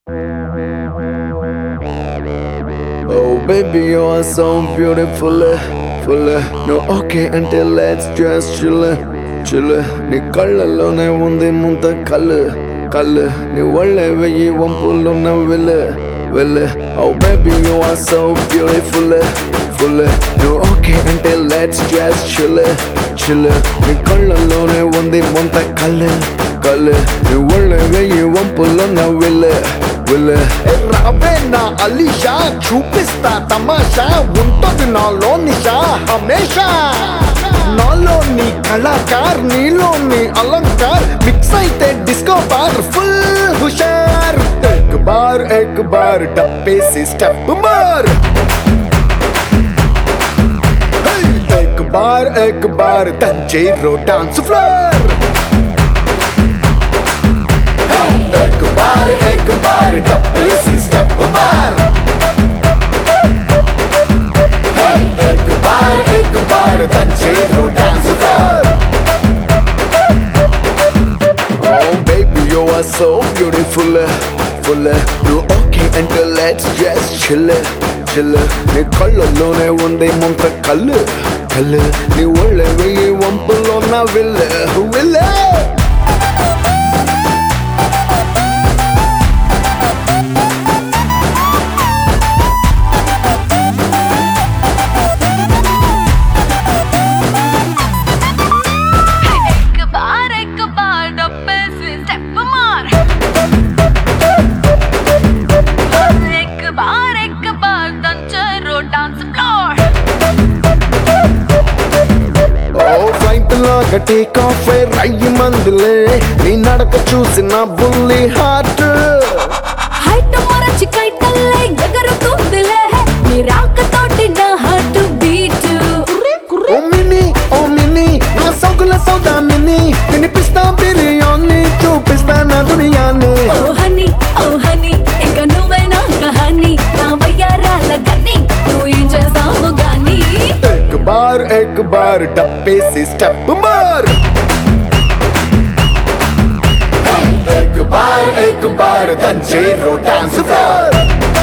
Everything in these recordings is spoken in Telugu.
Oh baby, you are so beautiful, full. No okay until let's just chill. నీ కళ్ళలోనే ఉంది ముంత కళ్ళు నీ ఒళ్ళే వెయ్యి వంపులున్న వెళ్ళ Oh baby, you are so beautiful, full. No okay until let's just chill. నీ కళ్ళలోనే ఉంది ముంత కళ్ళు నీ ఒళ్ళే వెయ్యి వంపులున్న వెళ్ళ రావే నా అలీషా చూపిస్తా తమాషా ఉంటుంది నాలో నిషా హమేషా నాలో నీ కళాకార్ నీలో నీ అలంకార్ మిక్స్ అయితే డిస్కో బార్ ఫుల్ హుషార్ एक बार डब्बे से स्टेप मार एक बार तंजेरो डांस फ्लोर एक बार डब्बे से स्टेप मार एक बार तंजेरो dance floor Oh baby, you are so beautiful, full. No okay until let's just chill. నీ కళ్ళలోనే ఉంది ముంత కళ్ళు నీ ఒళ్ళే వెయ్యి వంపులో నా వెళ్ళ టేక్ ఆఫ్ రయ్యి మందులే నీ నడక చూసిన బుల్లి హార్ట్ హైట్ మరచి కైటల్లే ఎగరుతుందిలే నీ రాకతోటి నా హార్ట్ బీట్ ఓ మినీ నా సౌకుల సౌదా మినీ వినిపిస్తా బిర్యానీ చూపిస్తా నా దునియాని ఓ హనీ ఇక నువ్వే నా కహాని నా వయ్యారాల గని నువ్వు ఏం చేస్తావు గాని एक बार डब्बे से स्टेप मार एक बार तंजेरो dance floor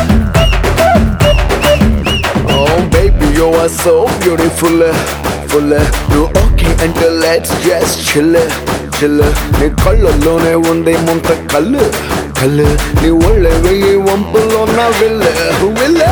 Oh baby, you are so beautiful, full. No okay until let's just chill. నీ కళ్ళలోనే ఉంది ముంత కళ్ళు నీ ఒళ్ళే వెయ్యి వంపులో నా వెళ్ళ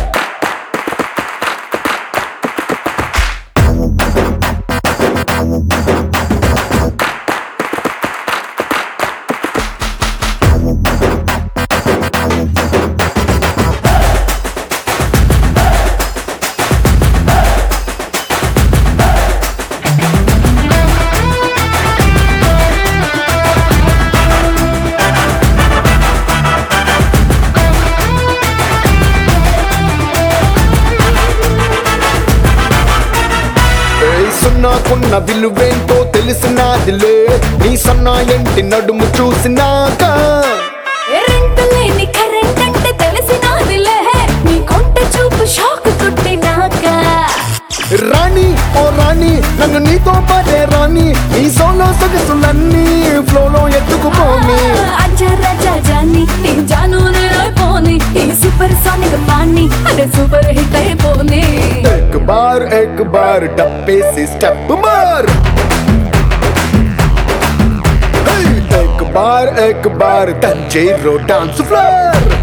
నాకున్న విలువేంటో తెలిసినాదిలే నీ సన్నా ఎంటి నడుము చూసినాక రెంట్ లేని కరెంట్ అంటే తెలిసినాదిలే నీ కొంట చూపు షాక్ కొట్టినాక రాణి ఓ రాణి నన్ను నీతో పాటే రాణి నీ సోలో సొగసులన్నీ ఫ్లోలో ఎత్తుకుపోని అజరా జాని నీ జాను అయిపోని ఈ సూపర్ సానిక్ పాని అదే సూపర్ హిట్ అయిపోని एक बार डब्बे से स्टेप मार एक बार तंजेरो डांस फ्लोर